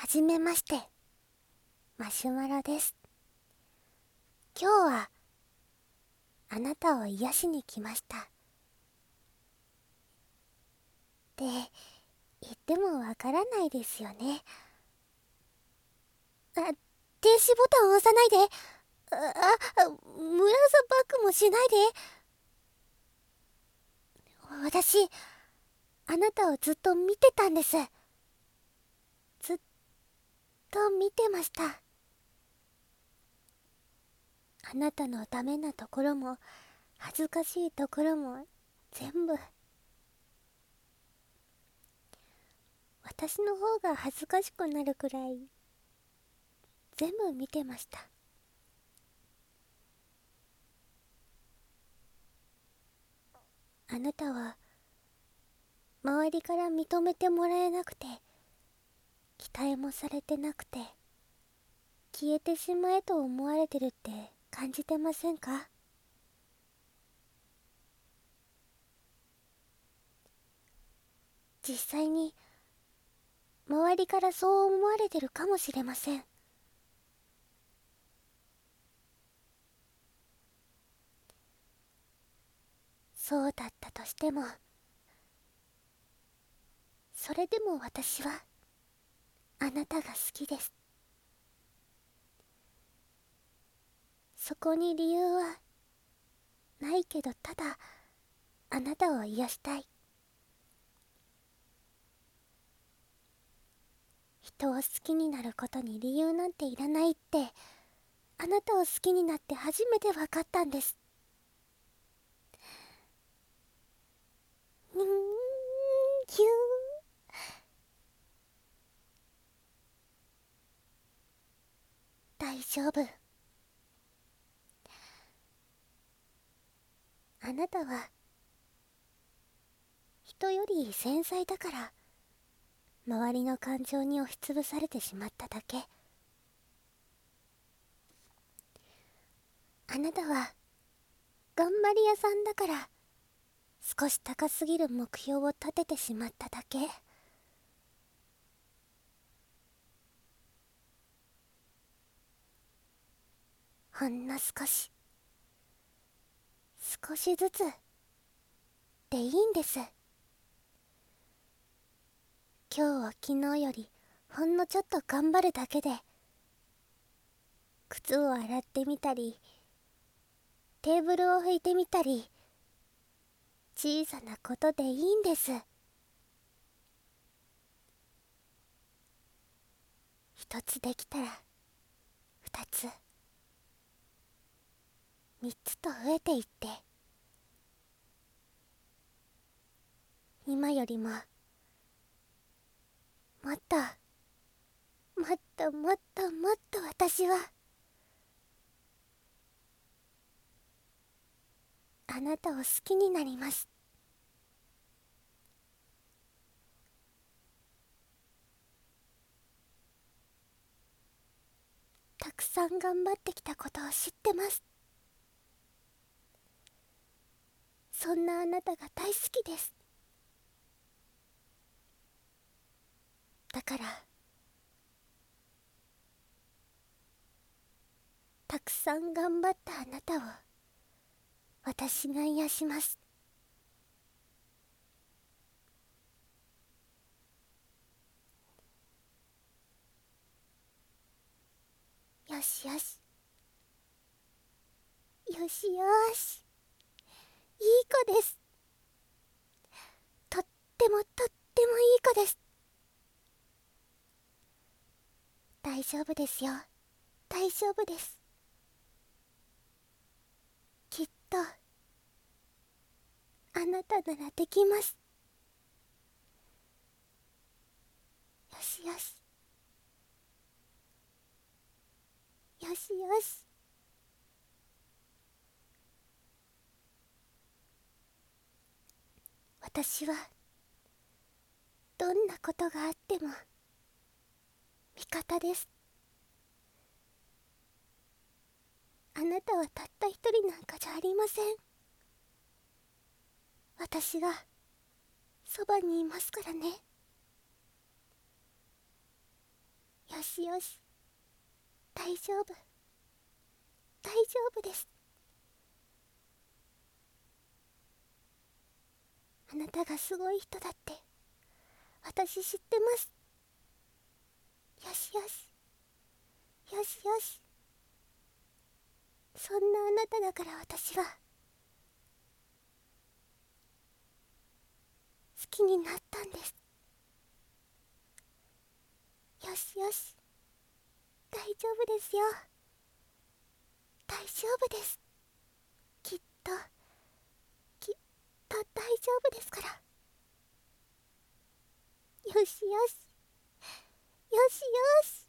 じめまして、マシュマロです。今日はあなたを癒しに来ました。って言ってもわからないですよね。停止ボタンを押さないで。村さバックもしないで。私、あなたをずっと見てたんです。ずっと見てました。あなたのダメなところも恥ずかしいところも全部。私の方が恥ずかしくなるくらい全部見てました。あなたは周りから認めてもらえなくて、期待もされてなくて、消えてしまえと思われてるって感じてませんか？実際に周りからそう思われてるかもしれません。そうだったとしても、それでも私はあなたが好きです。そこに理由はないけど、ただあなたを癒したい。人を好きになることに理由なんていらないって、あなたを好きになって初めて分かったんです。キュー。大丈夫。あなたは人より繊細だから、周りの感情に押しつぶされてしまっただけ。あなたは頑張り屋さんだから、少し高すぎる目標を立ててしまっただけ。ほんの少し、少しずつでいいんです。今日は昨日よりほんのちょっと頑張るだけで、靴を洗ってみたり、テーブルを拭いてみたり、小さなことでいいんです。一つできたら二つ、三つと増えていって、今よりももっともっともっともっと私はあなたを好きになります。たくさん頑張ってきたことを知ってます。そんなあなたが大好きです。だからたくさん頑張ったあなたを私が癒します。よしよし、よしよし、いい子です。とってもとってもいい子です。大丈夫ですよ、大丈夫です。きっとあなたならできます。よしよし、よしよし。私はどんなことがあっても味方です。あなたはたった一人なんかじゃありません。私がそばにいますからね。 よしよし、大丈夫、大丈夫です。あなたがすごい人だって私知ってます。よしよし、よしよし。そんなあなただから私は好きになったんです。よしよし、大丈夫ですよ。大丈夫です。きっときっと大丈夫ですから。よしよし、よしよし。